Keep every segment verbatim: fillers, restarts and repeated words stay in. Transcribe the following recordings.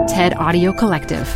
TED Audio Collective.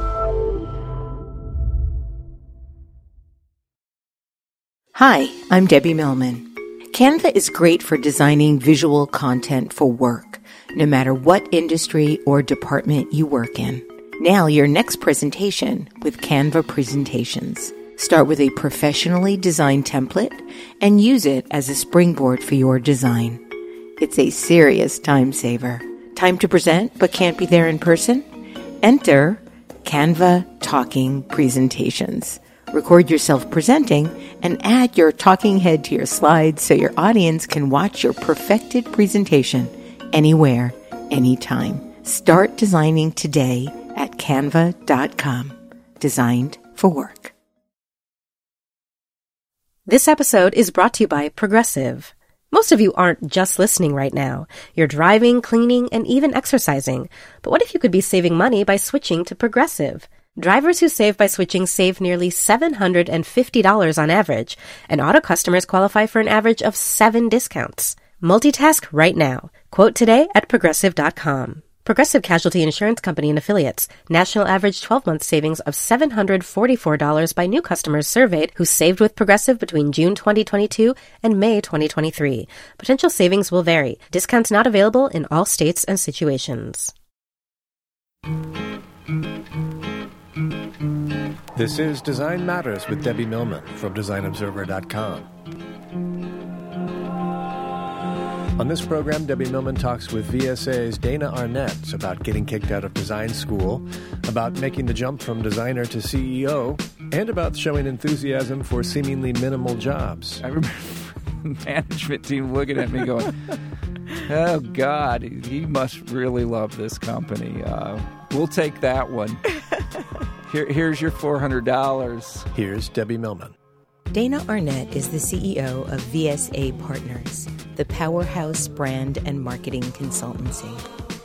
Hi, I'm Debbie Millman. Canva is great for designing visual content for work, no matter what industry or department you work in. Now your next presentation with Canva Presentations. Start with a professionally designed template and use it as a springboard for your design. It's a serious time saver. Time to present but can't be there in person? Enter Canva Talking Presentations. Record yourself presenting and add your talking head to your slides so your audience can watch your perfected presentation anywhere, anytime. Start designing today at canva dot com. Designed for work. This episode is brought to you by Progressive. Most of you aren't just listening right now. You're driving, cleaning, and even exercising. But what if you could be saving money by switching to Progressive? Drivers who save by switching save nearly seven hundred fifty dollars on average, and auto customers qualify for an average of seven discounts. Multitask right now. Quote today at progressive dot com. Progressive Casualty Insurance Company and Affiliates. National average twelve-month savings of seven hundred forty-four dollars by new customers surveyed who saved with Progressive between June twenty twenty-two and May twenty twenty-three. Potential savings will vary. Discounts not available in all states and situations. This is Design Matters with Debbie Millman from design observer dot com. On this program, Debbie Millman talks with V S A's Dana Arnett about getting kicked out of design school, about making the jump from designer to C E O, and about showing enthusiasm for seemingly minimal jobs. I remember the management team looking at me going, oh, God, he must really love this company. Uh, we'll take that one. Here, here's your four hundred dollars. Here's Debbie Millman. Dana Arnett is the C E O of V S A Partners, the powerhouse brand and marketing consultancy.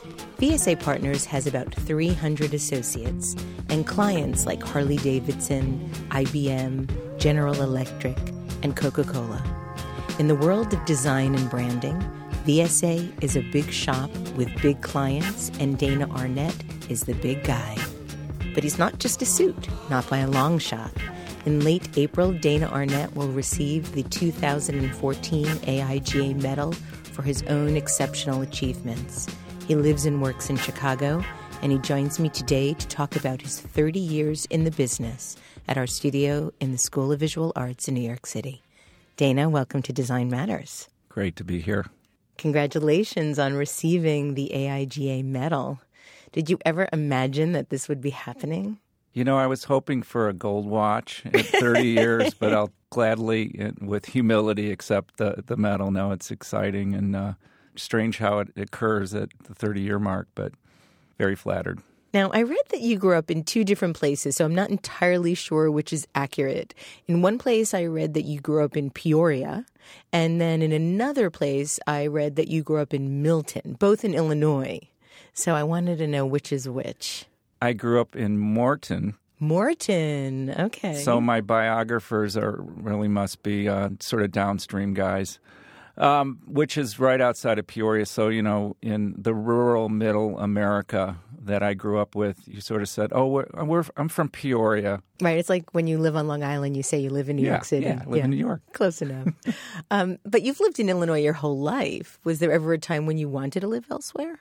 V S A Partners has about three hundred associates and clients like Harley-Davidson, I B M, General Electric, and Coca-Cola. In the world of design and branding, V S A is a big shop with big clients, and Dana Arnett is the big guy. But he's not just a suit, not by a long shot. In late April, Dana Arnett will receive the two thousand fourteen A I G A Medal for his own exceptional achievements. He lives and works in Chicago, and he joins me today to talk about his thirty years in the business at our studio in the School of Visual Arts in New York City. Dana, welcome to Design Matters. Great to be here. Congratulations on receiving the A I G A Medal. Did you ever imagine that this would be happening? You know, I was hoping for a gold watch at thirty years, but I'll gladly, with humility, accept the, the medal. No, it's exciting and uh, strange how it occurs at the thirty-year mark, but very flattered. Now, I read that you grew up in two different places, so I'm not entirely sure which is accurate. In one place, I read that you grew up in Peoria, and then in another place, I read that you grew up in Milton, both in Illinois. So I wanted to know which is which. I grew up in Morton. Morton, okay. So my biographers are really must be uh, sort of downstream guys, um, which is right outside of Peoria. So, you know, in the rural middle America that I grew up with, you sort of said, oh, we're, we're, I'm from Peoria. Right. It's like when you live on Long Island, you say you live in New yeah, York City. Yeah, I live yeah. in New York. Close enough. um, but you've lived in Illinois your whole life. Was there ever a time when you wanted to live elsewhere?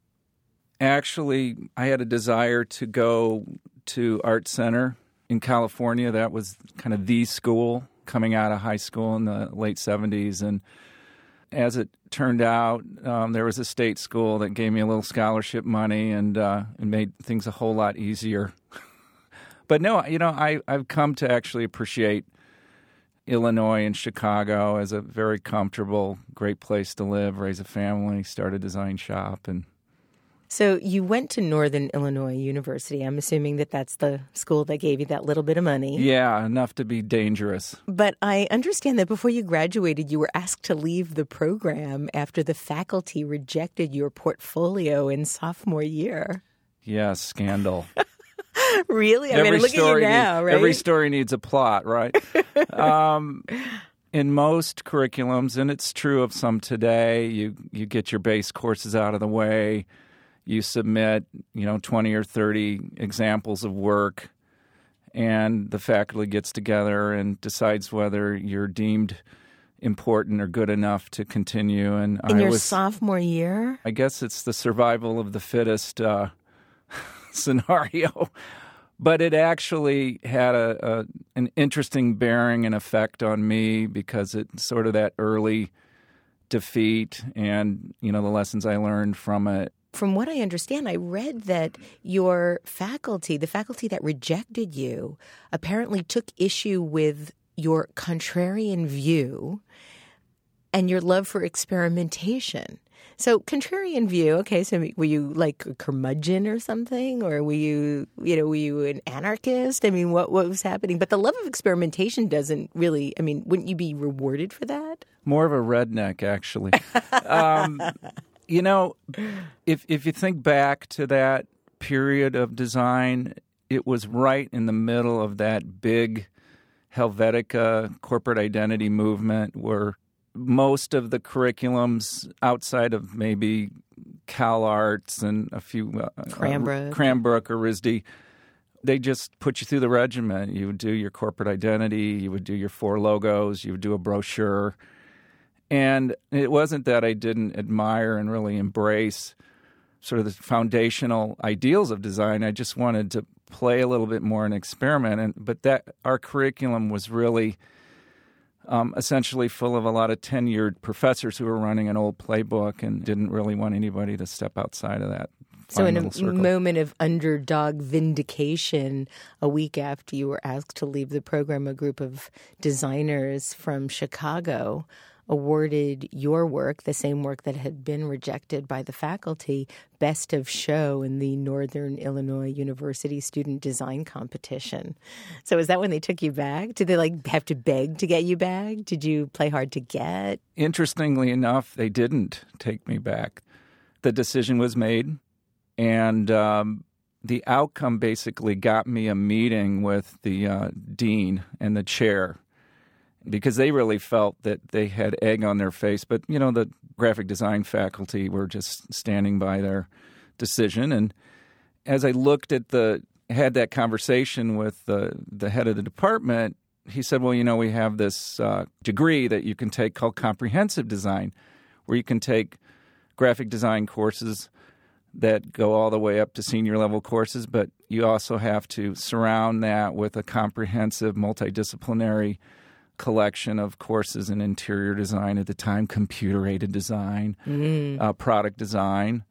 Actually, I had a desire to go to Art Center in California. That was kind of the school coming out of high school in the late seventies. And as it turned out, um, there was a state school that gave me a little scholarship money and uh, it made things a whole lot easier. But no, you know, I, I've come to actually appreciate Illinois and Chicago as a very comfortable, great place to live, raise a family, start a design shop, and So you went to Northern Illinois University. I'm assuming that that's the school that gave you that little bit of money. Yeah, enough to be dangerous. But I understand that before you graduated, you were asked to leave the program after the faculty rejected your portfolio in sophomore year. Yeah, scandal. Really? I every mean, look at you now, needs, right? Every story needs a plot, right? um, in most curriculums, and it's true of some today, you, you get your base courses out of the way. you submit, you know, twenty or thirty examples of work, and the faculty gets together and decides whether you're deemed important or good enough to continue. And in I your was, sophomore year? I guess it's the survival of the fittest uh, scenario. But it actually had a, a an interesting bearing and effect on me because it's sort of that early defeat and, you know, the lessons I learned from it. From what I understand, I read that your faculty, the faculty that rejected you, apparently took issue with your contrarian view and your love for experimentation. So contrarian view, okay, so were you like a curmudgeon or something? Or were you, you know, were you an anarchist? I mean, what, what was happening? But the love of experimentation doesn't really, I mean, wouldn't you be rewarded for that? More of a redneck, actually. um, you know, if if you think back to that period of design, it was right in the middle of that big Helvetica corporate identity movement where most of the curriculums outside of maybe CalArts and a few uh, Cranbrook. Uh, Cranbrook or R I S D, they just put you through the regimen. You would do your corporate identity, you would do your four logos, you would do a brochure. And it wasn't that I didn't admire and really embrace sort of the foundational ideals of design. I just wanted to play a little bit more and experiment. And but that our curriculum was really Um, essentially full of a lot of tenured professors who were running an old playbook and didn't really want anybody to step outside of that. So in a moment of underdog vindication, a week after you were asked to leave the program, a group of designers from Chicago awarded your work, the same work that had been rejected by the faculty, Best of Show in the Northern Illinois University Student Design Competition. So is that when they took you back? Did they like have to beg to get you back? Did you play hard to get? Interestingly enough, they didn't take me back. The decision was made, and um, the outcome basically got me a meeting with the uh, dean and the chair, because they really felt that they had egg on their face. But, you know, the graphic design faculty were just standing by their decision. And as I looked at the, had that conversation with the, the head of the department, he said, well, you know, we have this uh, degree that you can take called comprehensive design, where you can take graphic design courses that go all the way up to senior level courses, but you also have to surround that with a comprehensive, multidisciplinary collection of courses in interior design, at the time computer-aided design, mm. uh, product design.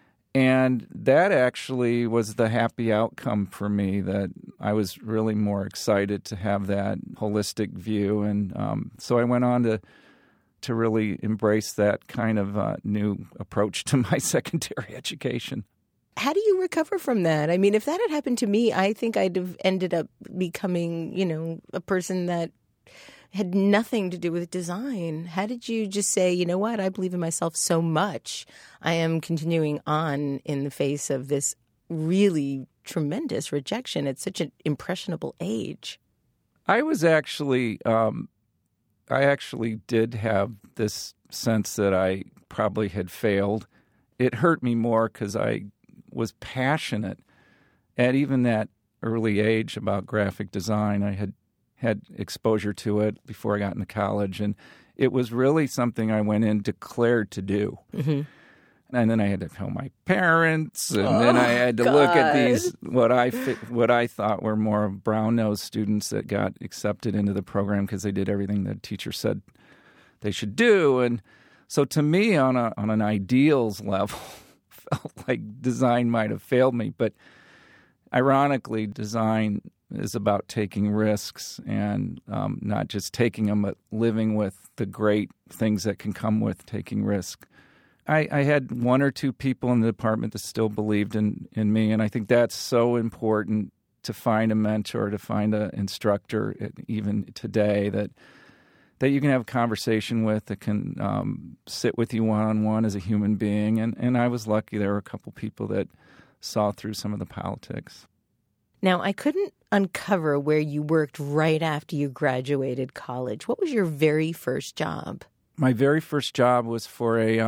And that actually was the happy outcome for me, that I was really more excited to have that holistic view. And um, so I went on to to really embrace that kind of uh, new approach to my secondary education. How do you recover from that? I mean, if that had happened to me, I think I'd have ended up becoming, you know, a person that had nothing to do with design. How did you just say, you know what, I believe in myself so much, I am continuing on in the face of this really tremendous rejection at such an impressionable age? I was actually, um, I actually did have this sense that I probably had failed. It hurt me more because I was passionate at even that early age about graphic design. I had had exposure to it before I got into college, and it was really something I went in declared to do. Mm-hmm. And then I had to tell my parents, and oh, then I had to God. look at these what I what I thought were more brown-nosed students that got accepted into the program because they did everything the teacher said they should do. And so to me, on a on an ideals level, felt like design might have failed me. But ironically, design is about taking risks and um, not just taking them, but living with the great things that can come with taking risk. I, I had one or two people in the department that still believed in, in me, and I think that's so important, to find a mentor, to find an instructor, even today, that that you can have a conversation with, that can um, sit with you one-on-one as a human being. And, and I was lucky there were a couple people that saw through some of the politics. Now, I couldn't uncover where you worked right after you graduated college. What was your very first job? My very first job was for a um,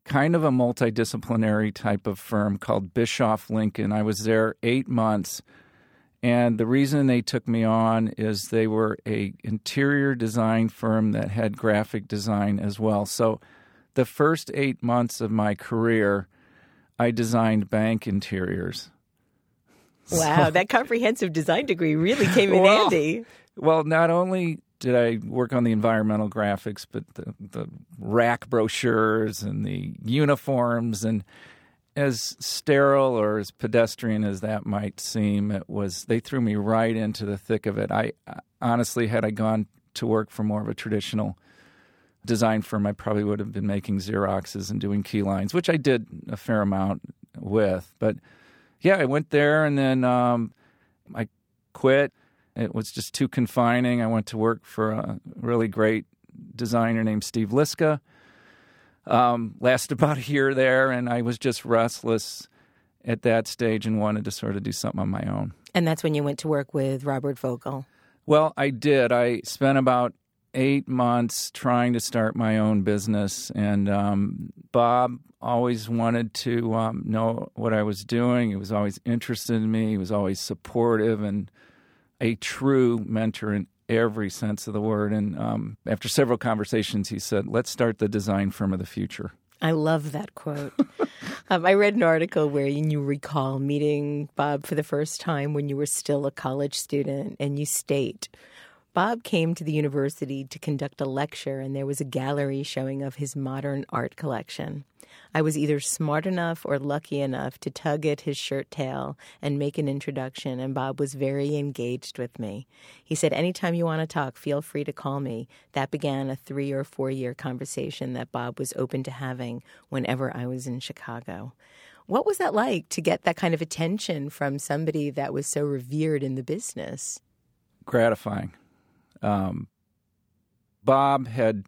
kind of a multidisciplinary type of firm called Bischoff Lincoln. I was there eight months, and the reason they took me on is they were a interior design firm that had graphic design as well. So the first eight months of my career, I designed bank interiors. Wow, so, that comprehensive design degree really came in well, handy. Well, not only did I work on the environmental graphics, but the, the rack brochures and the uniforms, and as sterile or as pedestrian as that might seem, it was they threw me right into the thick of it. I honestly, had I gone to work for more of a traditional design firm, I probably would have been making Xeroxes and doing key lines, which I did a fair amount with. But yeah, I went there, and then um, I quit. It was just too confining. I went to work for a really great designer named Steve Liska. Um, lasted about a year there, and I was just restless at that stage and wanted to sort of do something on my own. And that's when you went to work with Robert Vogel. Well, I did. I spent about eight months trying to start my own business, and um, Bob always wanted to um, know what I was doing. He was always interested in me. He was always supportive and a true mentor in every sense of the word. And um, after several conversations, he said, let's start the design firm of the future. I love that quote. um, I read an article where you recall meeting Bob for the first time when you were still a college student, and you state, Bob came to the university to conduct a lecture, and there was a gallery showing of his modern art collection. I was either smart enough or lucky enough to tug at his shirt tail and make an introduction, and Bob was very engaged with me. He said, anytime you want to talk, feel free to call me. That began a three- or four-year conversation that Bob was open to having whenever I was in Chicago. What was that like to get that kind of attention from somebody that was so revered in the business? Gratifying. Um, Bob had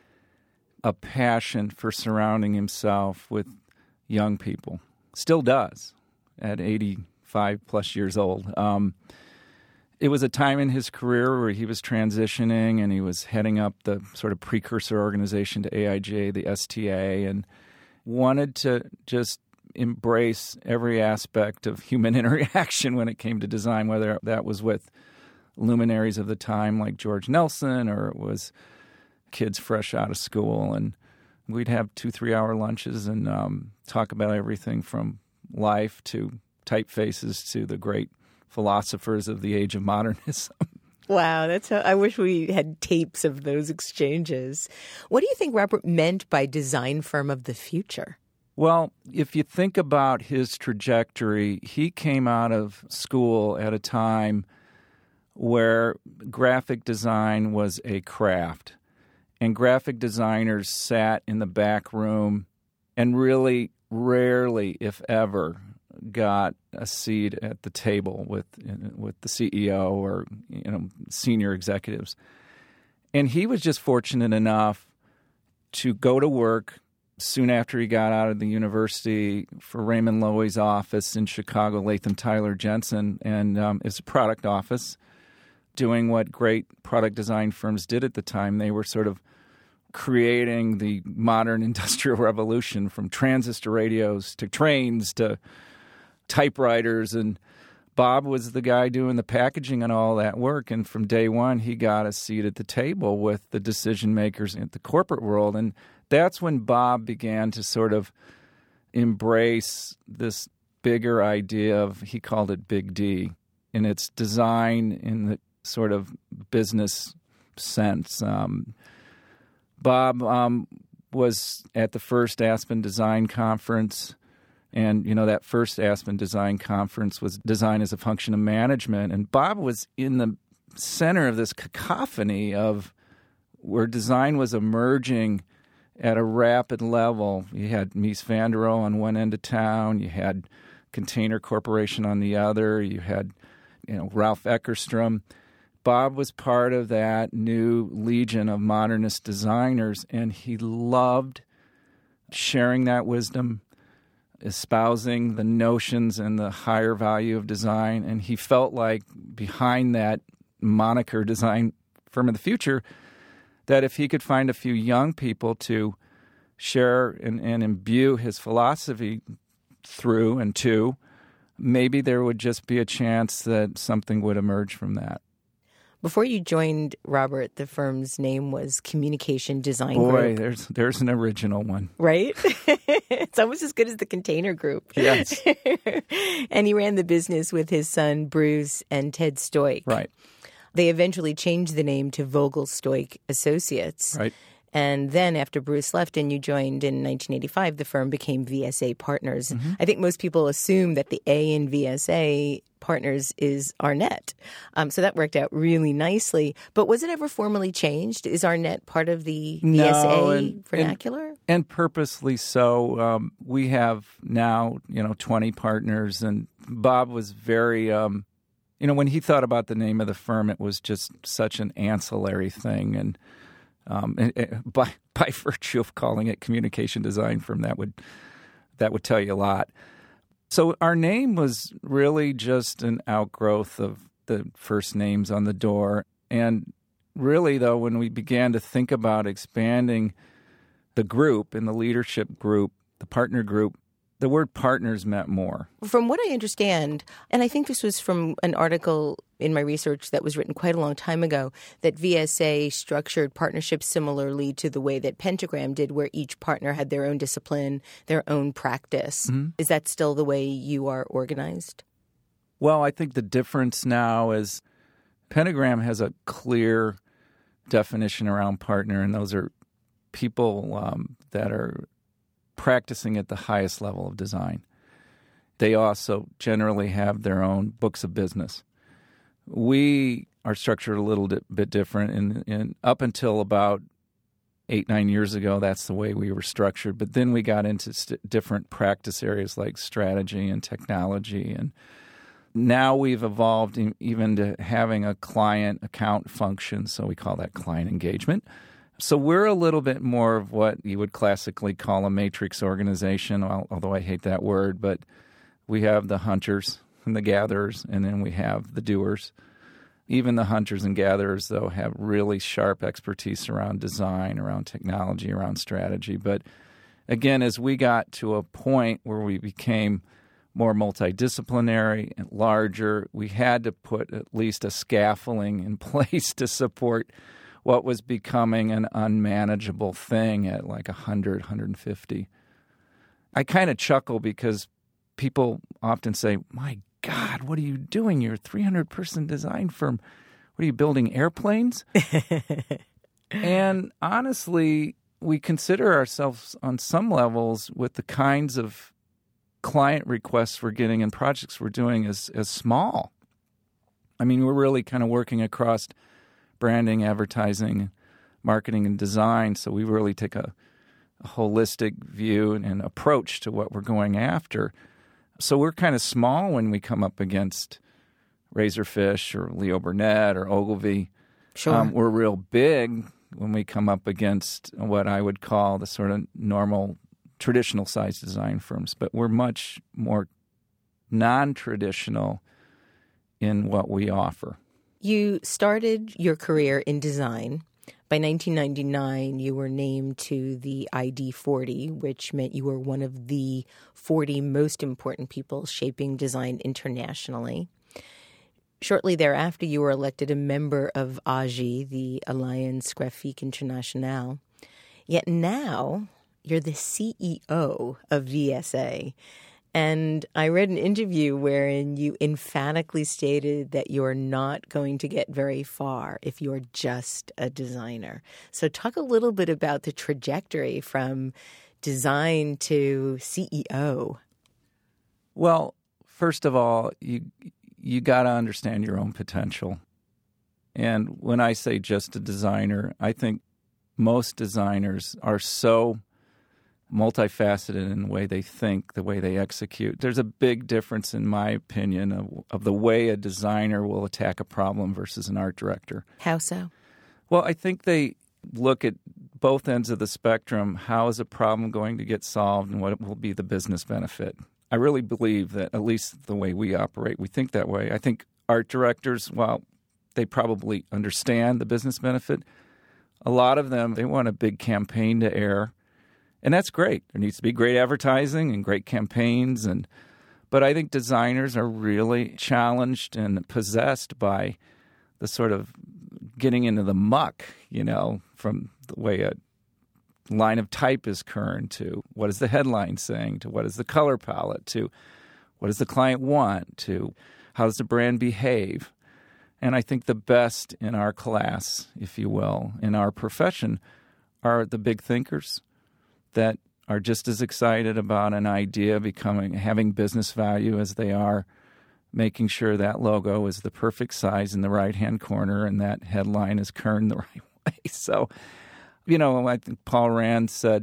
a passion for surrounding himself with young people. Still does at eighty-five plus years old. Um, it was a time in his career where he was transitioning, and he was heading up the sort of precursor organization to A I G A, the S T A, and wanted to just embrace every aspect of human interaction when it came to design, whether that was with luminaries of the time like George Nelson, or it was kids fresh out of school. And we'd have two, three-hour lunches and um, talk about everything from life to typefaces to the great philosophers of the age of modernism. Wow, that's how, I wish we had tapes of those exchanges. What do you think Robert meant by design firm of the future? Well, if you think about his trajectory, he came out of school at a time where graphic design was a craft, and graphic designers sat in the back room and really rarely, if ever, got a seat at the table with with the C E O or you know senior executives. And he was just fortunate enough to go to work soon after he got out of the university for Raymond Loewy's office in Chicago, Latham Tyler Jensen, and um, it's a product office doing what great product design firms did at the time. They were sort of creating the modern industrial revolution, from transistor radios to trains to typewriters. And Bob was the guy doing the packaging and all that work. And from day one, he got a seat at the table with the decision makers in the corporate world. And that's when Bob began to sort of embrace this bigger idea of, he called it Big D, and it's design in the sort of business sense. Um, Bob um, was at the first Aspen Design Conference, and, you know, that first Aspen Design Conference was design as a function of management, and Bob was in the center of this cacophony of where design was emerging at a rapid level. You had Mies van der Rohe on one end of town, you had Container Corporation on the other, you had, you know, Ralph Eckerstrom. Bob was part of that new legion of modernist designers, and he loved sharing that wisdom, espousing the notions and the higher value of design. And he felt like behind that moniker, design firm of the future, that if he could find a few young people to share and, and imbue his philosophy through and to, maybe there would just be a chance that something would emerge from that. Before you joined Robert, the firm's name was Communication Design Boy, Group. Boy, there's there's an original one. Right? It's almost as good as the Container Group. Yes. And he ran the business with his son, Bruce, and Ted Stoik. Right. They eventually changed the name to Vogel Stoik Associates. Right. And then after Bruce left and you joined in nineteen eighty-five, the firm became V S A Partners. Mm-hmm. I think most people assume that the A in V S A Partners is Arnett. Um, so that worked out really nicely. But was it ever formally changed? Is Arnett part of the V S A no, and, vernacular? And, and purposely so. Um, we have now, you know, twenty partners. And Bob was very, um, you know, when he thought about the name of the firm, it was just such an ancillary thing. And Um, and, and by by virtue of calling it Communication Design Firm, that would that would tell you a lot. So our name was really just an outgrowth of the first names on the door. And really, though, when we began to think about expanding the group and the leadership group, the partner group, the word partners meant more. From what I understand, and I think this was from an article in my research that was written quite a long time ago, that V S A structured partnerships similarly to the way that Pentagram did, where each partner had their own discipline, their own practice. Mm-hmm. Is that still the way you are organized? Well, I think the difference now is Pentagram has a clear definition around partner, and those are people um, that are practicing at the highest level of design. They also generally have their own books of business. We are structured a little bit different, and, and up until about eight, nine years ago, that's the way we were structured. But then we got into st- different practice areas like strategy and technology, and now we've evolved in, even to having a client account function, so we call that client engagement. So we're a little bit more of what you would classically call a matrix organization, although I hate that word, but we have the hunters and the gatherers, and then we have the doers. Even the hunters and gatherers, though, have really sharp expertise around design, around technology, around strategy. But again, as we got to a point where we became more multidisciplinary and larger, we had to put at least a scaffolding in place to support what was becoming an unmanageable thing at like one hundred, one hundred fifty. I kind of chuckle because people often say, my God, what are you doing? You're a three hundred person design firm. What are you, building airplanes? And honestly, we consider ourselves on some levels with the kinds of client requests we're getting and projects we're doing as, as small. I mean, we're really kind of working across branding, advertising, marketing, and design. So we really take a, a holistic view and, and approach to what we're going after. So we're kind of small when we come up against Razorfish or Leo Burnett or Ogilvy. Sure. Um, we're real big when we come up against what I would call the sort of normal, traditional size design firms. But we're much more non-traditional in what we offer. You started your career in design. By nineteen ninety-nine, you were named to the I D forty, which meant you were one of the forty most important people shaping design internationally. Shortly thereafter, you were elected a member of A G I, the Alliance Graphique Internationale. Yet now, you're the C E O of V S A. And I read an interview wherein you emphatically stated that you're not going to get very far if you're just a designer. So talk a little bit about the trajectory from design to C E O. Well, first of all, you you got to understand your own potential. And when I say just a designer, I think most designers are so multifaceted in the way they think, the way they execute. There's a big difference, in my opinion, of, of the way a designer will attack a problem versus an art director. How so? Well, I think they look at both ends of the spectrum. How is a problem going to get solved, and what will be the business benefit? I really believe that, at least the way we operate, we think that way. I think art directors, while they probably understand the business benefit, a lot of them, they want a big campaign to air. And that's great. There needs to be great advertising and great campaigns. And but I think designers are really challenged and possessed by the sort of getting into the muck, you know, from the way a line of type is kerned to what is the headline saying to what is the color palette to what does the client want to how does the brand behave. And I think the best in our class, if you will, in our profession are the big thinkers that are just as excited about an idea becoming having business value as they are making sure that logo is the perfect size in the right-hand corner and that headline is kerned the right way. So, you know, I think Paul Rand said,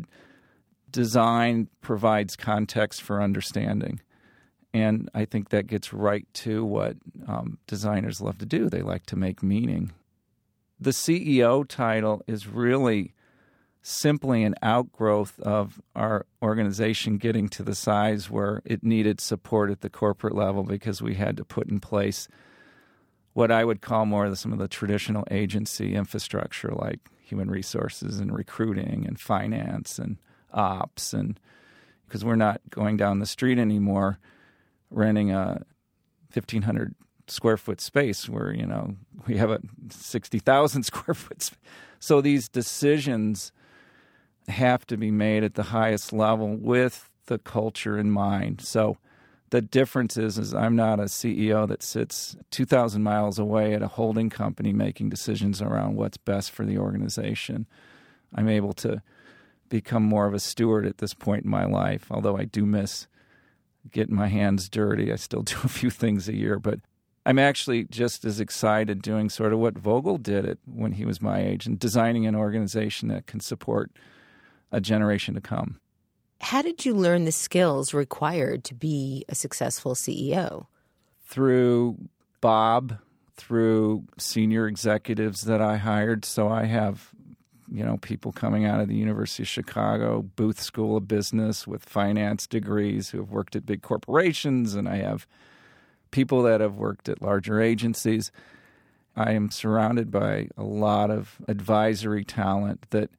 design provides context for understanding. And I think that gets right to what um, designers love to do. They like to make meaning. The C E O title is really simply an outgrowth of our organization getting to the size where it needed support at the corporate level because we had to put in place what I would call more of some of the traditional agency infrastructure like human resources and recruiting and finance and ops. And because we're not going down the street anymore renting a fifteen hundred square foot space where, you know, we have a sixty thousand square foot space. So these decisions have to be made at the highest level with the culture in mind. So the difference is, is I'm not a C E O that sits two thousand miles away at a holding company making decisions around what's best for the organization. I'm able to become more of a steward at this point in my life, although I do miss getting my hands dirty. I still do a few things a year, but I'm actually just as excited doing sort of what Vogel did it when he was my age and designing an organization that can support a generation to come. How did you learn the skills required to be a successful C E O? Through Bob, through senior executives that I hired. So I have, you know, people coming out of the University of Chicago, Booth School of Business with finance degrees who have worked at big corporations, and I have people that have worked at larger agencies. I am surrounded by a lot of advisory talent that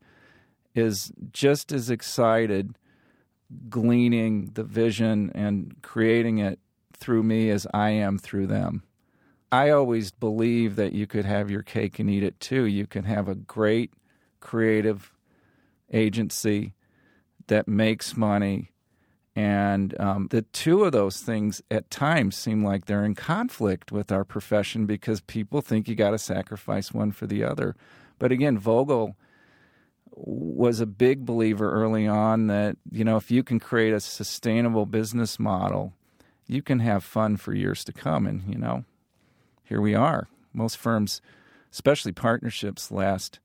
is just as excited gleaning the vision and creating it through me as I am through them. I always believe that you could have your cake and eat it too. You can have a great creative agency that makes money, and um, the two of those things at times seem like they're in conflict with our profession because people think you got to sacrifice one for the other. But again, Vogel was a big believer early on that, you know, if you can create a sustainable business model, you can have fun for years to come. And, you know, here we are. Most firms, especially partnerships, last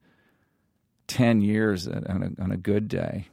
ten years on a, on a good day.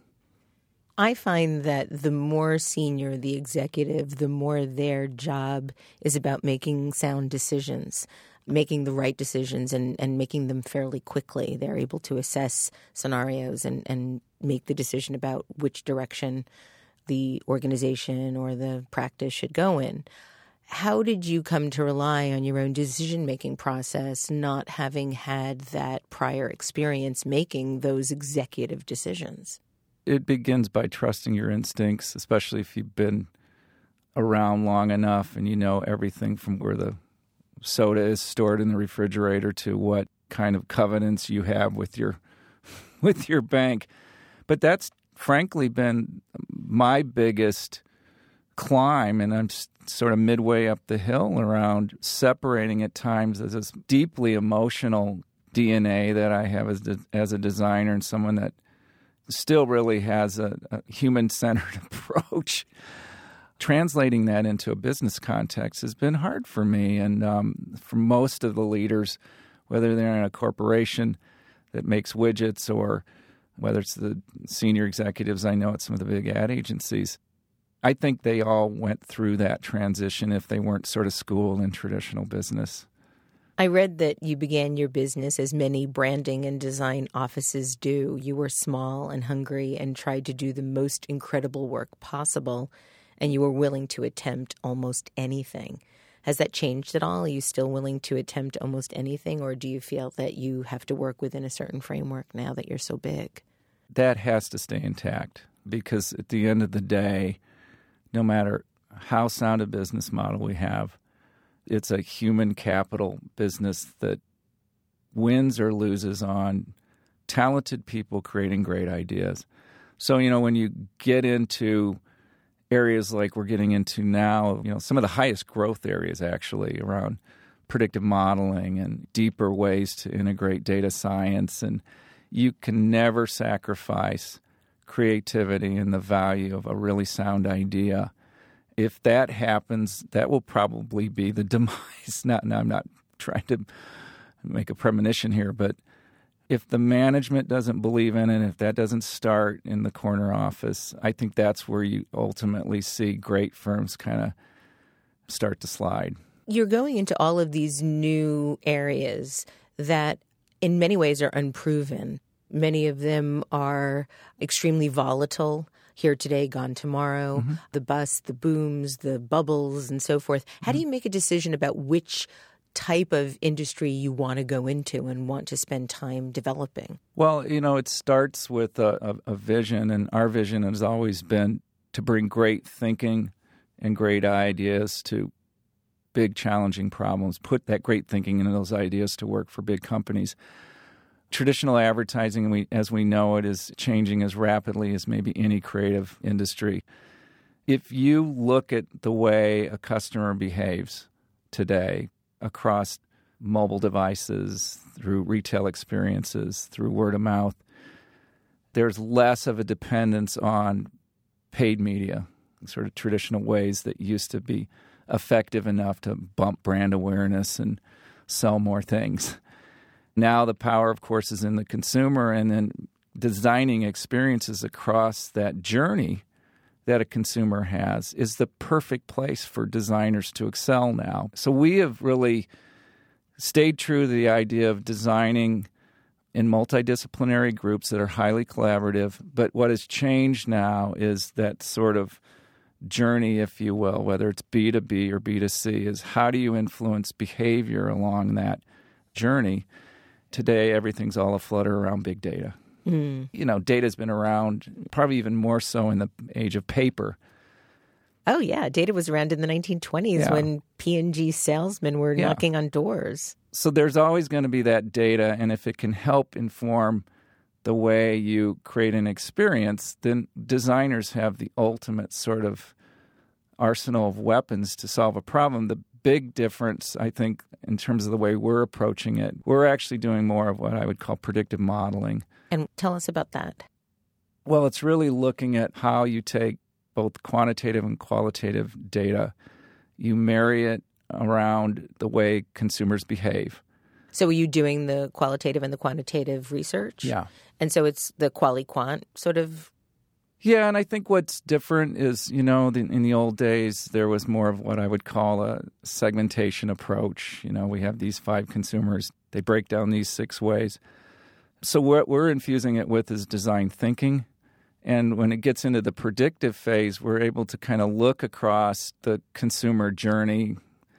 I find that the more senior the executive, the more their job is about making sound decisions, making the right decisions and, and making them fairly quickly. They're able to assess scenarios and, and make the decision about which direction the organization or the practice should go in. How did you come to rely on your own decision-making process, not having had that prior experience making those executive decisions? It begins by trusting your instincts, especially if you've been around long enough and you know everything from where the soda is stored in the refrigerator to what kind of covenants you have with your with your bank. But that's frankly been my biggest climb, and I'm sort of midway up the hill around separating at times as this deeply emotional D N A that I have as, de- as a designer and someone that still really has a, a human-centered approach. Translating that into a business context has been hard for me, and um, for most of the leaders, whether they're in a corporation that makes widgets or whether it's the senior executives I know at some of the big ad agencies, I think they all went through that transition if they weren't sort of schooled in traditional business. I read that you began your business as many branding and design offices do. You were small and hungry and tried to do the most incredible work possible, and you were willing to attempt almost anything. Has that changed at all? Are you still willing to attempt almost anything, or do you feel that you have to work within a certain framework now that you're so big? That has to stay intact. because at the end of the day, no matter how sound a business model we have, it's a human capital business that wins or loses on talented people creating great ideas. So, you know, when you get into areas like we're getting into now, you know, some of the highest growth areas actually around predictive modeling and deeper ways to integrate data science, and you can never sacrifice creativity and the value of a really sound idea. If that happens, that will probably be the demise. Not, no, I'm not trying to make a premonition here, but if the management doesn't believe in it, if that doesn't start in the corner office, I think that's where you ultimately see great firms kind of start to slide. You're going into all of these new areas that in many ways are unproven. Many of them are extremely volatile. Here today, gone tomorrow, mm-hmm. the bust, the booms, the bubbles, and so forth. How mm-hmm. do you make a decision about which type of industry you want to go into and want to spend time developing? Well, you know, it starts with a, a, a vision, and our vision has always been to bring great thinking and great ideas to big, challenging problems, put that great thinking and those ideas to work for big companies. Traditional advertising, we, as we know it, is changing as rapidly as maybe any creative industry. If you look at the way a customer behaves today across mobile devices, through retail experiences, through word of mouth, there's less of a dependence on paid media, sort of traditional ways that used to be effective enough to bump brand awareness and sell more things. Now the power, of course, is in the consumer, and then designing experiences across that journey that a consumer has is the perfect place for designers to excel now. So we have really stayed true to the idea of designing in multidisciplinary groups that are highly collaborative. But what has changed now is that sort of journey, if you will, whether it's B to B or B to C, is how do you influence behavior along that journey? Today, everything's all aflutter around big data. Mm. You know, data's been around probably even more so in the age of paper. Oh, yeah. Data was around in the nineteen twenties yeah. when P and G salesmen were yeah. knocking on doors. So there's always going to be that data, and if it can help inform the way you create an experience, then designers have the ultimate sort of arsenal of weapons to solve a problem. The big difference, I think, in terms of the way we're approaching it, we're actually doing more of what I would call predictive modeling. And tell us about that. Well, it's really looking at how you take both quantitative and qualitative data, you marry it around the way consumers behave. So are you doing the qualitative and the quantitative research? Yeah. And so it's the quali-quant sort of? Yeah, and I think what's different is, you know, the, in the old days, there was more of what I would call a segmentation approach. You know, we have these five consumers. They break down these six ways. So what we're infusing it with is design thinking. And when it gets into the predictive phase, we're able to kind of look across the consumer journey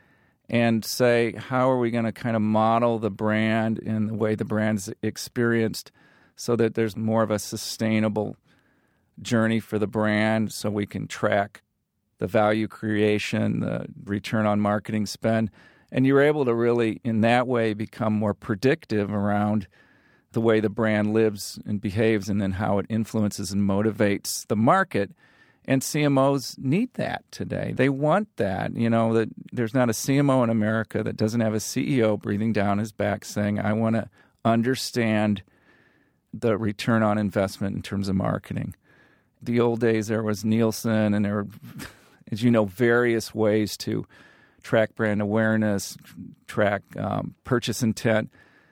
and say, how are we going to kind of model the brand and the way the brand's experienced so that there's more of a sustainable journey for the brand, so we can track the value creation, the return on marketing spend. And you're able to really, in that way, become more predictive around the way the brand lives and behaves, and then how it influences and motivates the market. And C M Os need that today. They want that. You know, that there's not a C M O in America that doesn't have a C E O breathing down his back saying, I want to understand the return on investment in terms of marketing. The old days, there was Nielsen, and there were, as you know, various ways to track brand awareness, track um, purchase intent.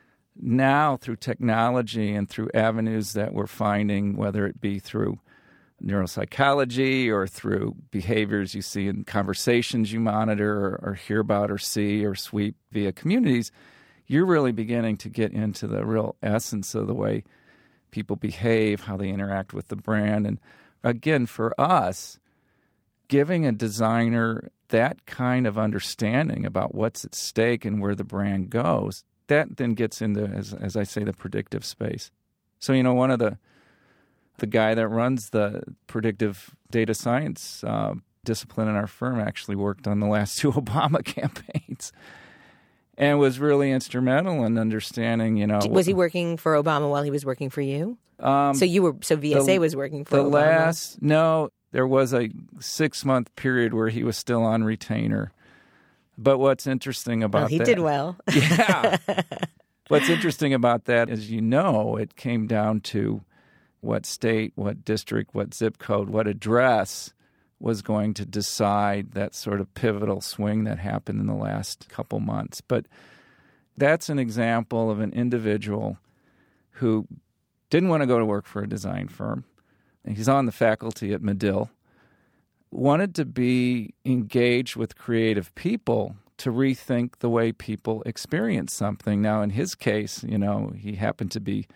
Now, through technology and through avenues that we're finding, whether it be through neuropsychology or through behaviors you see in conversations you monitor or, or hear about or see or sweep via communities, you're really beginning to get into the real essence of the way people behave, how they interact with the brand. And again, for us, giving a designer that kind of understanding about what's at stake and where the brand goes, that then gets into, as, as I say, the predictive space. So, you know, one of the the guy that runs the predictive data science uh, discipline in our firm actually worked on the last two Obama campaigns and was really instrumental in understanding, you know. Was he working for Obama while he was working for you? Um, so you were, so V S A the, was working for the Obama? last, no, there was a six-month period where he was still on retainer. But what's interesting about well, he that... He did well. Yeah. What's interesting about that is, you know, it came down to what state, what district, what zip code, what address was going to decide that sort of pivotal swing that happened in the last couple months. But that's an example of an individual who didn't want to go to work for a design firm. He's on the faculty at Medill. Wanted to be engaged with creative people to rethink the way people experience something. Now, in his case, you know, he happened to be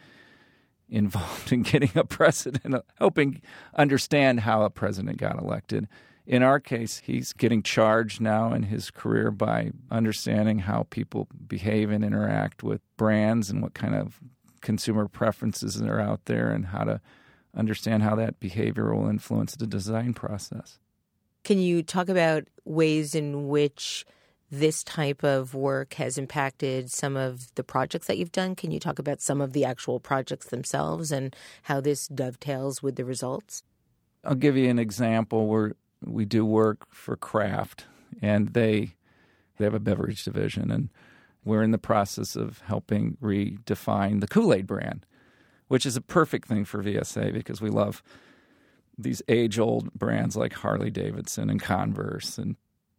involved in getting a president, helping understand how a president got elected. In our case, he's getting charged now in his career by understanding how people behave and interact with brands and what kind of consumer preferences are out there and how to understand how that behavior will influence the design process. Can you talk about ways in which this type of work has impacted some of the projects that you've done? Can you talk about some of the actual projects themselves and how this dovetails with the results? I'll give you an example where we do work for Kraft, and they they have a beverage division, and we're in the process of helping redefine the Kool-Aid brand, which is a perfect thing for V S A because we love these age-old brands like Harley-Davidson and Converse and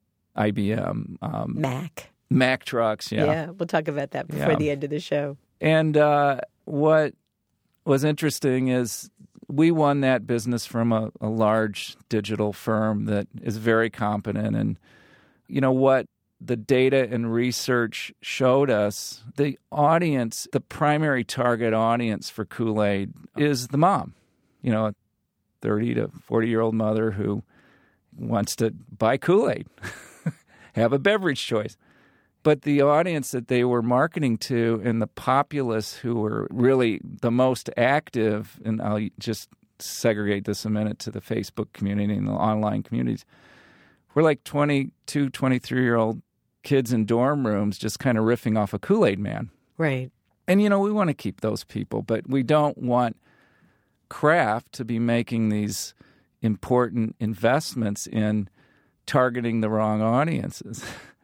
I B M. Um, Mac. Mac trucks, yeah. Yeah, we'll talk about that before yeah. the end of the show. And uh, what was interesting is we won that business from a, a large digital firm that is very competent. And, you know, what the data and research showed us, the audience, the primary target audience for Kool-Aid is the mom. You know, a thirty to forty-year-old mother who wants to buy Kool-Aid, have a beverage choice. But the audience that they were marketing to and the populace who were really the most active, and I'll just segregate this a minute to the Facebook community and the online communities, were like twenty-two, twenty-three-year-old kids in dorm rooms just kind of riffing off a Kool-Aid man. Right. And, you know, we want to keep those people, but we don't want Kraft to be making these important investments in targeting the wrong audiences.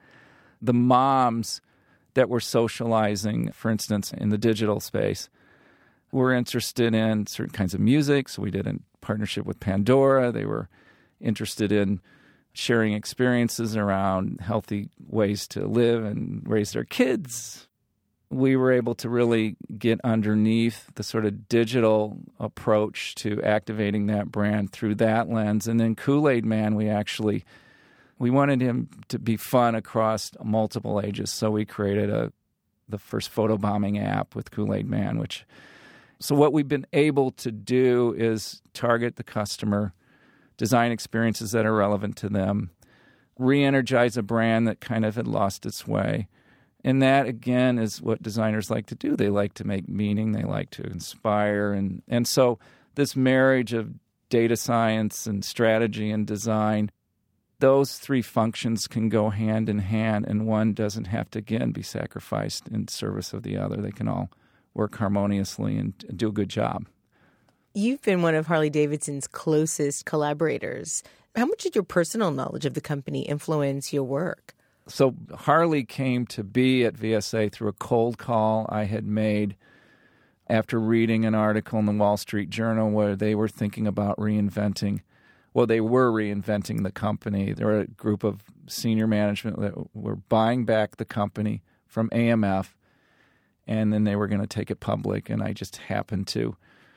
The moms that were socializing, for instance, in the digital space, were interested in certain kinds of music. So we did a partnership with Pandora. They were interested in sharing experiences around healthy ways to live and raise their kids. We were able to really get underneath the sort of digital approach to activating that brand through that lens. And then Kool-Aid Man, we actually, we wanted him to be fun across multiple ages. So we created a the first photobombing app with Kool-Aid Man, which, so what we've been able to do is target the customer, design experiences that are relevant to them, re-energize a brand that kind of had lost its way. And that, again, is what designers like to do. They like to make meaning. They like to inspire. And, and so this marriage of data science and strategy and design, those three functions can go hand in hand, and one doesn't have to, again, be sacrificed in service of the other. They can all work harmoniously and do a good job. You've been one of Harley-Davidson's closest collaborators. How much did your personal knowledge of the company influence your work? So Harley came to be at V S A through a cold call I had made after reading an article in the Wall Street Journal where they were thinking about reinventing. Well, they were reinventing the company. There were a group of senior management that were buying back the company from A M F, and then they were going to take it public. And I just happened to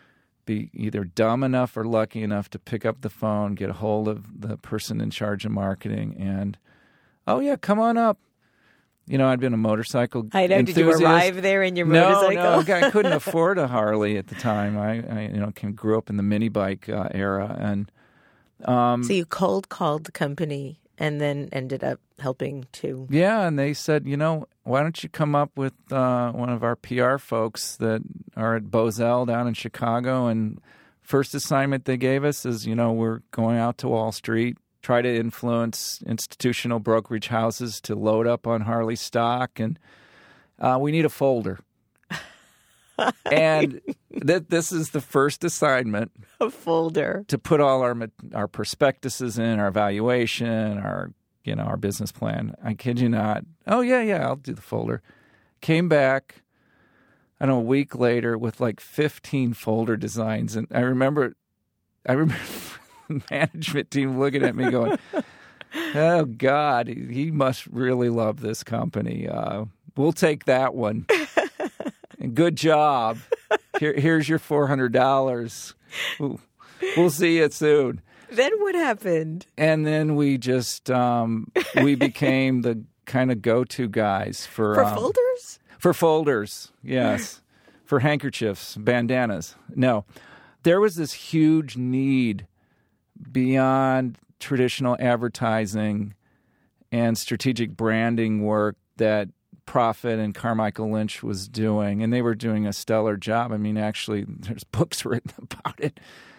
be either dumb enough or lucky enough to pick up the phone, get a hold of the person in charge of marketing, and, oh, yeah, come on up. You know, I'd been a motorcycle I know. enthusiast. Did you arrive there in your motorcycle? No, no, I couldn't afford a Harley at the time. I, I you know, grew up in the mini bike uh, era, and um, so you cold called the company and then ended up helping to. Yeah, and they said, you know, why don't you come up with uh, one of our P R folks that are at Bozell down in Chicago and First assignment they gave us is, you know, we're going out to Wall Street, try to influence institutional brokerage houses to load up on Harley stock, and uh, we need a folder. And th- this is the first assignment. A folder. To put all our our prospectuses in, our valuation, our, you know, our business plan. I kid you not. Oh, yeah, yeah, I'll do the folder. Came back, I don't know, a week later with like fifteen folder designs. And I remember, I remember the management team looking at me going, oh, God, he, he must really love this company. Uh, we'll take that one. Good job. Here, here's your four hundred dollars. We'll, we'll see you soon. Then what happened? And then we just, um, we became the kind of go-to guys for... For um, folders? For folders, yes. For handkerchiefs, bandanas. No. There was this huge need beyond traditional advertising and strategic branding work that Prophet and Carmichael Lynch was doing, and they were doing a stellar job. I mean, actually, there's books written about it.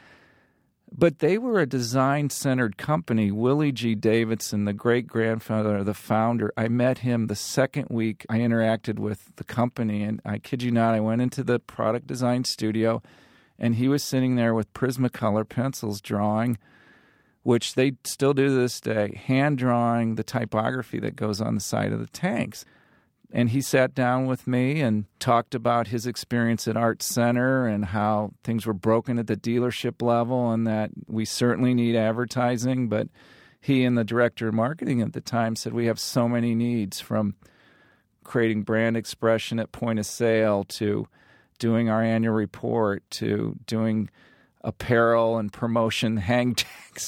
But they were a design-centered company. Willie G. Davidson, the great-grandfather of the founder, I met him the second week I interacted with the company, and I kid you not, I went into the product design studio, and he was sitting there with Prismacolor pencils drawing, which they still do to this day, hand-drawing the typography that goes on the side of the tanks. And he sat down with me and talked about his experience at Art Center and how things were broken at the dealership level and that we certainly need advertising. But he and the director of marketing at the time said we have so many needs, from creating brand expression at point of sale to doing our annual report to doing apparel and promotion hang tags.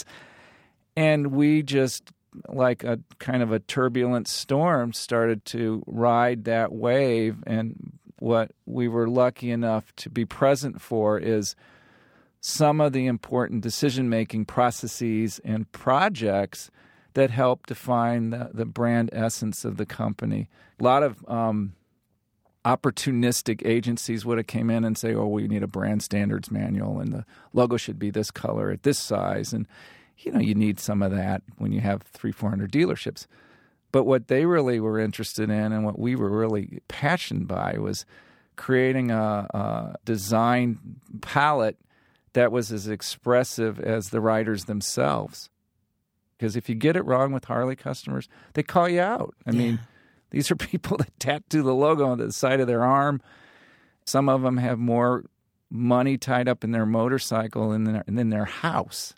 And we just, like a kind of a turbulent storm, started to ride that wave. And what we were lucky enough to be present for is some of the important decision-making processes and projects that help define the, the brand essence of the company. A lot of um, opportunistic agencies would have came in and say, oh, we need a brand standards manual, and the logo should be this color at this size. And you know, you need some of that when you have three, four hundred dealerships. But what they really were interested in, and what we were really passionate by, was creating a, a design palette that was as expressive as the riders themselves. Because if you get it wrong with Harley customers, they call you out. I yeah. mean, these are people that tattoo the logo on the side of their arm. Some of them have more money tied up in their motorcycle than their, than their house.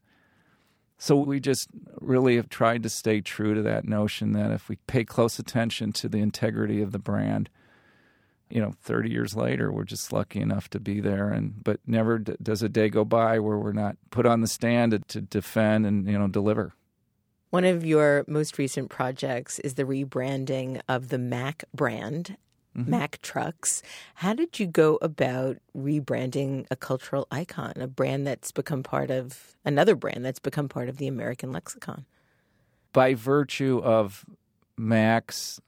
So we just really have tried to stay true to that notion that if we pay close attention to the integrity of the brand, you know, thirty years later, we're just lucky enough to be there. And but never d- does a day go by where we're not put on the stand to, to defend and, you know, deliver. One of your most recent projects is the rebranding of the Mack brand. Mm-hmm. Mack Trucks. How did you go about rebranding a cultural icon, a brand that's become part of, another brand that's become part of the American lexicon? By virtue of Mack's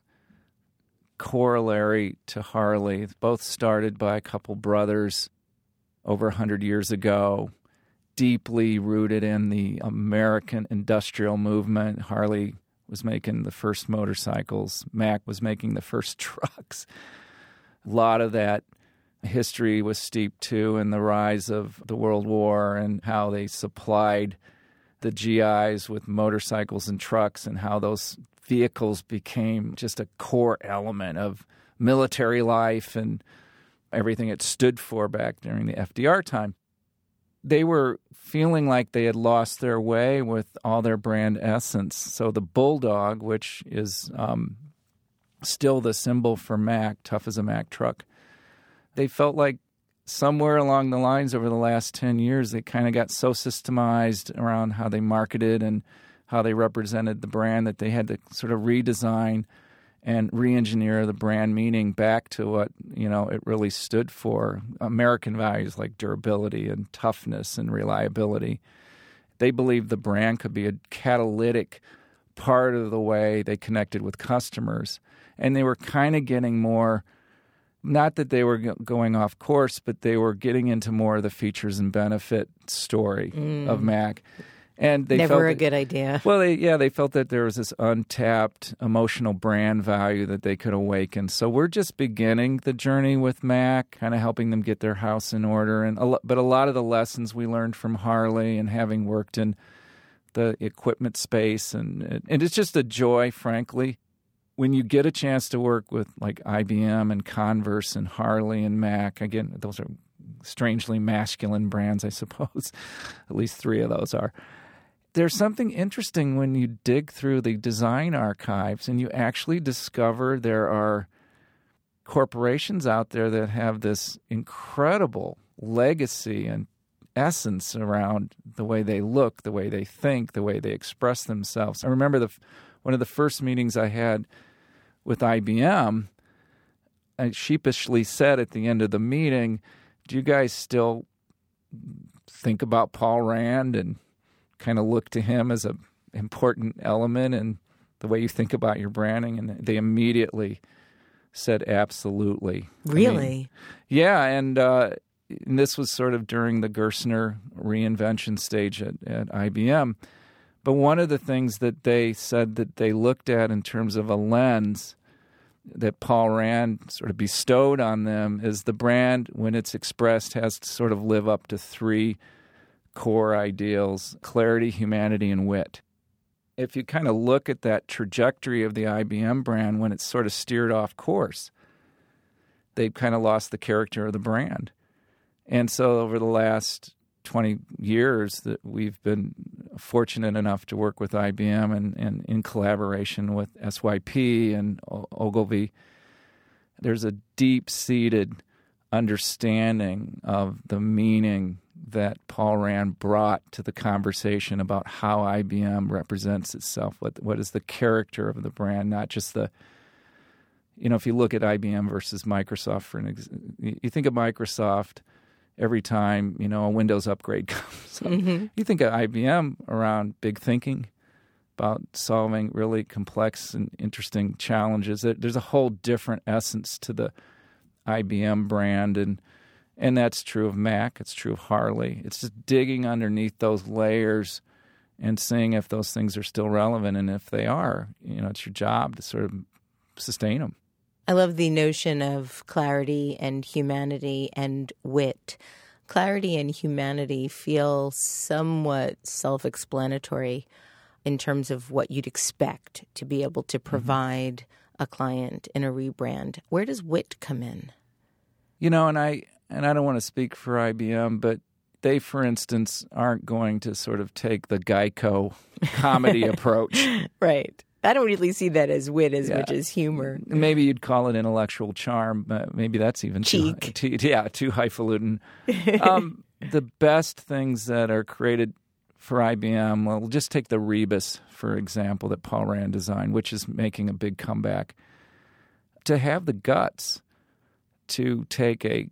corollary to Harley, both started by a couple brothers over one hundred years ago, deeply rooted in the American industrial movement. Harley was making the first motorcycles. Mack was making the first trucks. A lot of that history was steeped, too, in the rise of the World War and how they supplied the G Is with motorcycles and trucks, and how those vehicles became just a core element of military life and everything it stood for back during the F D R time. They were feeling like they had lost their way with all their brand essence. So the Bulldog, which is um, still the symbol for Mack, tough as a Mack truck, they felt like somewhere along the lines over the last ten years, they kind of got so systemized around how they marketed and how they represented the brand that they had to sort of redesign and re-engineer the brand meaning back to what, you know, it really stood for. American values like durability and toughness and reliability. They believed the brand could be a catalytic part of the way they connected with customers. And they were kind of getting more not that they were go- going off course, but they were getting into more of the features and benefit story mm. of Mac. And they Never felt a that, good idea. Well, they, yeah, they felt that there was this untapped emotional brand value that they could awaken. So we're just beginning the journey with Mac, kind of helping them get their house in order. And a lo- but a lot of the lessons we learned from Harley and having worked in the equipment space, and and it's just a joy, frankly, when you get a chance to work with like I B M and Converse and Harley and Mac. Again, those are strangely masculine brands, I suppose. At least three of those are. There's something interesting when you dig through the design archives and you actually discover there are corporations out there that have this incredible legacy and essence around the way they look, the way they think, the way they express themselves. I remember the one of the first meetings I had with I B M, I sheepishly said at the end of the meeting, do you guys still think about Paul Rand and kind of look to him as an important element in the way you think about your branding? And they immediately said absolutely. Really? I mean, yeah, and, uh, and this was sort of during the Gerstner reinvention stage at, at I B M. But one of the things that they said that they looked at in terms of a lens that Paul Rand sort of bestowed on them is the brand, when it's expressed, has to sort of live up to three core ideals: clarity, humanity, and wit. If you kind of look at that trajectory of the I B M brand when it's sort of steered off course, they've kind of lost the character of the brand. And so over the last twenty years that we've been fortunate enough to work with I B M and, and in collaboration with S Y P and o- Ogilvy, there's a deep-seated understanding of the meaning that Paul Rand brought to the conversation about how I B M represents itself. What what is the character of the brand, not just the, you know, if you look at I B M versus Microsoft, for an ex- you think of Microsoft every time, you know, a Windows upgrade comes. Mm-hmm. You think of I B M around big thinking about solving really complex and interesting challenges. There's a whole different essence to the I B M brand, and And that's true of Mac. It's true of Harley. It's just digging underneath those layers and seeing if those things are still relevant. And if they are, you know, it's your job to sort of sustain them. I love the notion of clarity and humanity and wit. Clarity and humanity feel somewhat self-explanatory in terms of what you'd expect to be able to provide mm-hmm. a client in a rebrand. Where does wit come in? You know, and I... And I don't want to speak for I B M, but they, for instance, aren't going to sort of take the Geico comedy approach. Right. I don't really see that as wit as yeah. much as humor. Maybe you'd call it intellectual charm. But maybe that's even cheek. Too, too, yeah, too highfalutin. um, the best things that are created for I B M, well, just take the Rebus, for example, that Paul Rand designed, which is making a big comeback. To have the guts to take a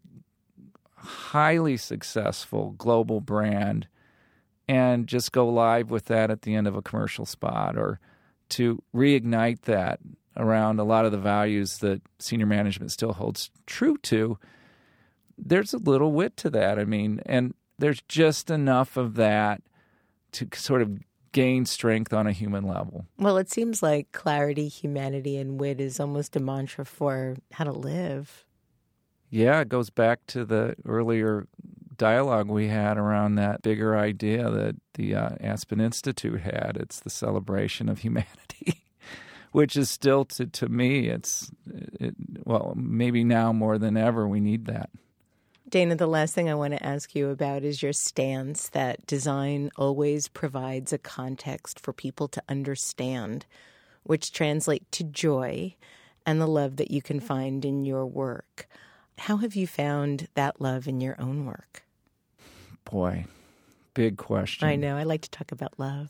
highly successful global brand and just go live with that at the end of a commercial spot, or to reignite that around a lot of the values that senior management still holds true to, there's a little wit to that. I mean, and there's just enough of that to sort of gain strength on a human level. Well, it seems like clarity, humanity, and wit is almost a mantra for how to live. Yeah, it goes back to the earlier dialogue we had around that bigger idea that the uh, Aspen Institute had. It's the celebration of humanity, which is still, to, to me, it's, it, well, maybe now more than ever, we need that. Dana, the last thing I want to ask you about is your stance that design always provides a context for people to understand, which translate to joy and the love that you can find in your work. How have you found that love in your own work? Boy, big question. I know. I like to talk about love.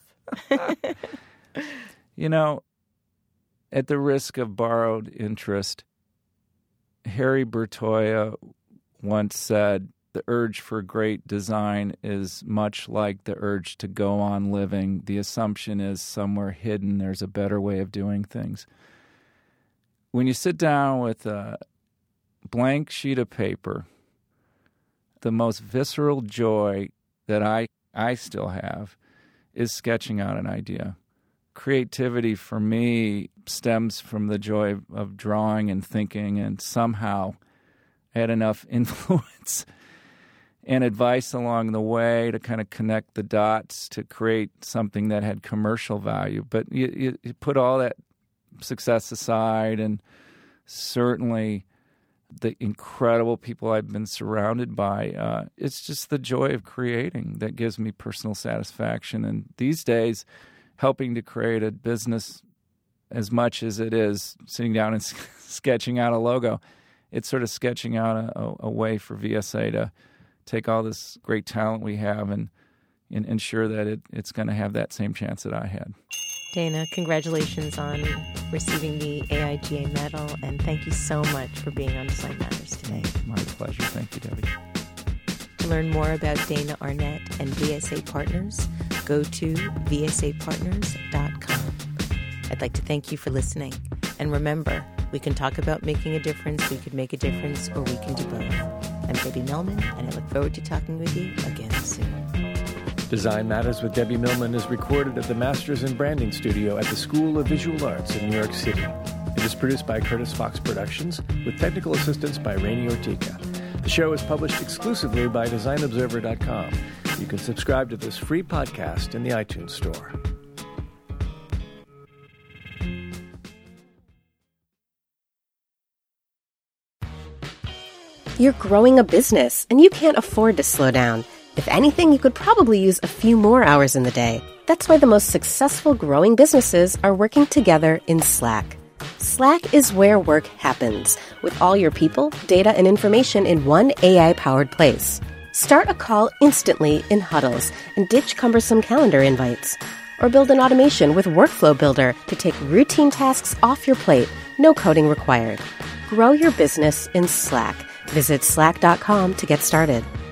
You know, at the risk of borrowed interest, Harry Bertoia once said, the urge for great design is much like the urge to go on living. The assumption is somewhere hidden there's a better way of doing things. When you sit down with a blank sheet of paper, the most visceral joy that I, I still have is sketching out an idea. Creativity for me stems from the joy of drawing and thinking, and somehow I had enough influence and advice along the way to kind of connect the dots to create something that had commercial value. But you, you, you put all that success aside, and certainly the incredible people I've been surrounded by, uh, it's just the joy of creating that gives me personal satisfaction. And these days, helping to create a business as much as it is sitting down and sketching out a logo, it's sort of sketching out a, a, a way for V S A to take all this great talent we have and, and ensure that it, it's going to have that same chance that I had. Dana, congratulations on receiving the A I G A medal, and thank you so much for being on Design Matters today. My pleasure. Thank you, Debbie. To learn more about Dana Arnett and V S A Partners, go to v s a partners dot com. I'd like to thank you for listening. And remember, we can talk about making a difference, we could make a difference, or we can do both. I'm Debbie Millman, and I look forward to talking with you again soon. Design Matters with Debbie Millman is recorded at the Masters in Branding Studio at the School of Visual Arts in New York City. It is produced by Curtis Fox Productions with technical assistance by Rainey Ortica. The show is published exclusively by design observer dot com. You can subscribe to this free podcast in the iTunes Store. You're growing a business, and you can't afford to slow down. If anything, you could probably use a few more hours in the day. That's why the most successful growing businesses are working together in Slack. Slack is where work happens, with all your people, data, and information in one A I-powered place. Start a call instantly in huddles and ditch cumbersome calendar invites. Or build an automation with Workflow Builder to take routine tasks off your plate, no coding required. Grow your business in Slack. Visit slack dot com to get started.